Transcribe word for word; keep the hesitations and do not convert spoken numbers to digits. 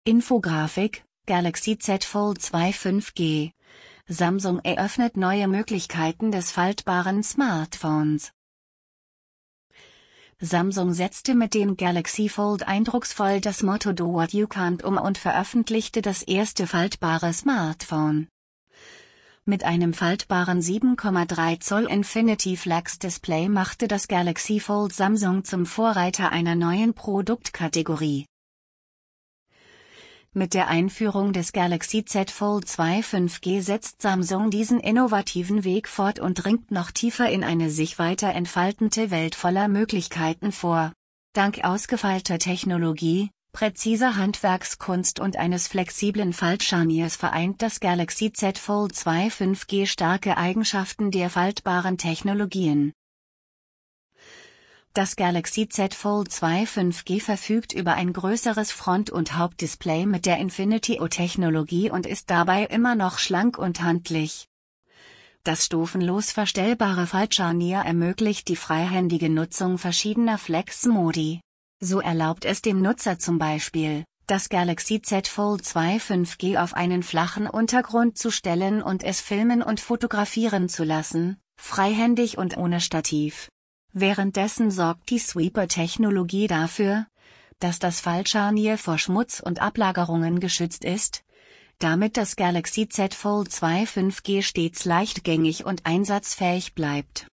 Infografik: Galaxy Z Fold zwei fünf G. Samsung eröffnet neue Möglichkeiten des faltbaren Smartphones. Samsung setzte mit dem Galaxy Fold eindrucksvoll das Motto Do What You Can't um und veröffentlichte das erste faltbare Smartphone. Mit einem faltbaren sieben Komma drei Zoll Infinity Flex Display machte das Galaxy Fold Samsung zum Vorreiter einer neuen Produktkategorie. Mit der Einführung des Galaxy Z Fold zwei fünf G setzt Samsung diesen innovativen Weg fort und dringt noch tiefer in eine sich weiter entfaltende Welt voller Möglichkeiten vor. Dank ausgefeilter Technologie, präziser Handwerkskunst und eines flexiblen Faltscharniers vereint das Galaxy Z Fold zwei fünf G starke Eigenschaften der faltbaren Technologien. Das Galaxy Z Fold zwei fünf G verfügt über ein größeres Front- und Hauptdisplay mit der Infinity-O-Technologie und ist dabei immer noch schlank und handlich. Das stufenlos verstellbare Faltscharnier ermöglicht die freihändige Nutzung verschiedener Flex-Modi. So erlaubt es dem Nutzer zum Beispiel, das Galaxy Z Fold zwei fünf G auf einen flachen Untergrund zu stellen und es filmen und fotografieren zu lassen, freihändig und ohne Stativ. Währenddessen sorgt die Sweeper-Technologie dafür, dass das Faltscharnier vor Schmutz und Ablagerungen geschützt ist, damit das Galaxy Z Fold zwei fünf G stets leichtgängig und einsatzfähig bleibt.